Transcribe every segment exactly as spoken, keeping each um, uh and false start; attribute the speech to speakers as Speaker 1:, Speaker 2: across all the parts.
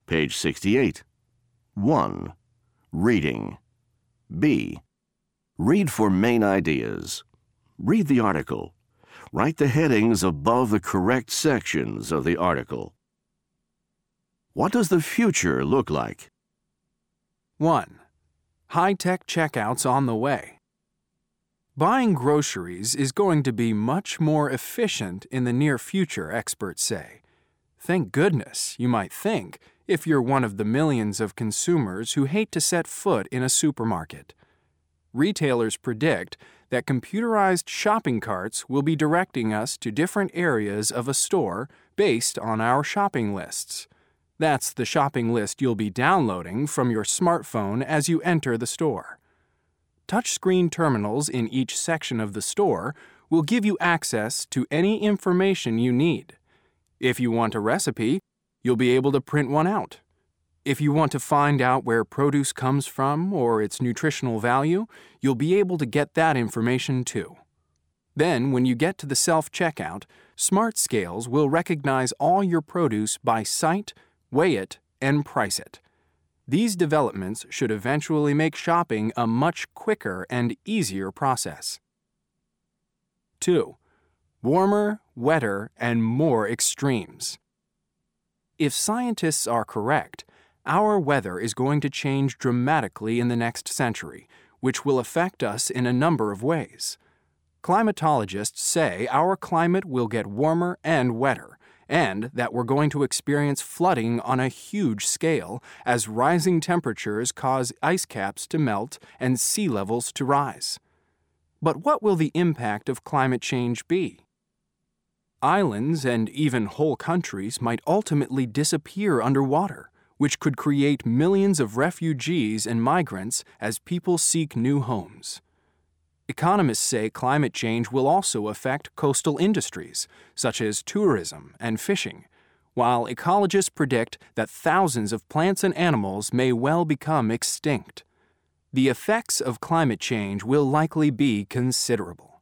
Speaker 1: Page sixty-eight. one. Reading. B. Read for main ideas. Read the article. Write the headings above the correct sections of the article. What does the future look like?
Speaker 2: one. High-tech checkouts on the way. Buying groceries is going to be much more efficient in the near future, experts say. Thank goodness, you might think, if you're one of the millions of consumers who hate to set foot in a supermarket. Retailers predict that computerized shopping carts will be directing us to different areas of a store based on our shopping lists. That's the shopping list you'll be downloading from your smartphone as you enter the store. Touchscreen terminals in each section of the store will give you access to any information you need. If you want a recipe, you'll be able to print one out. If you want to find out where produce comes from or its nutritional value, you'll be able to get that information too. Then, when you get to the self-checkout, smart scales will recognize all your produce by sight, weigh it, and price it. These developments should eventually make shopping a much quicker and easier process. two. Warmer, wetter, and more extremes. If scientists are correct, our weather is going to change dramatically in the next century, which will affect us in a number of ways. Climatologists say our climate will get warmer and wetter, and that we're going to experience flooding on a huge scale as rising temperatures cause ice caps to melt and sea levels to rise. But what will the impact of climate change be? Islands and even whole countries might ultimately disappear underwater, which could create millions of refugees and migrants as people seek new homes. Economists say climate change will also affect coastal industries, such as tourism and fishing, while ecologists predict that thousands of plants and animals may well become extinct. The effects of climate change will likely be considerable.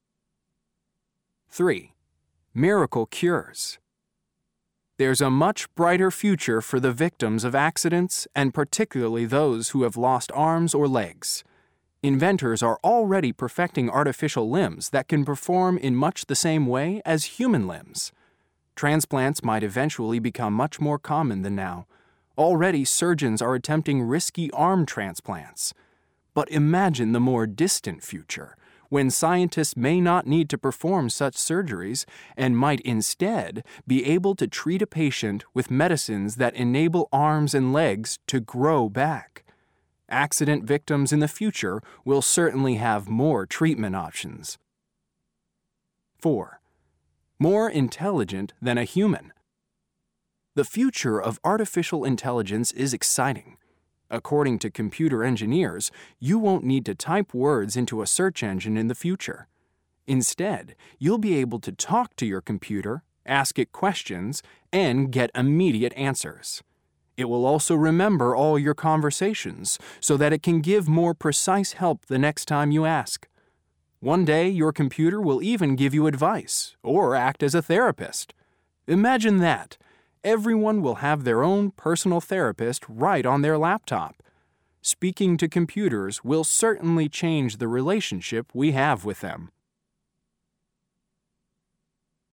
Speaker 2: three. Miracle cures. There's a much brighter future for the victims of accidents, and particularly those who have lost arms or legs. Inventors are already perfecting artificial limbs that can perform in much the same way as human limbs. Transplants might eventually become much more common than now. Already, surgeons are attempting risky arm transplants. But imagine the more distant future, when scientists may not need to perform such surgeries and might instead be able to treat a patient with medicines that enable arms and legs to grow back. Accident victims in the future will certainly have more treatment options. four. More intelligent than a human. The future of artificial intelligence is exciting. According to computer engineers, you won't need to type words into a search engine in the future. Instead, you'll be able to talk to your computer, ask it questions, and get immediate answers. It will also remember all your conversations so that it can give more precise help the next time you ask. One day, your computer will even give you advice or act as a therapist. Imagine that. Everyone will have their own personal therapist right on their laptop. Speaking to computers will certainly change the relationship we have with them.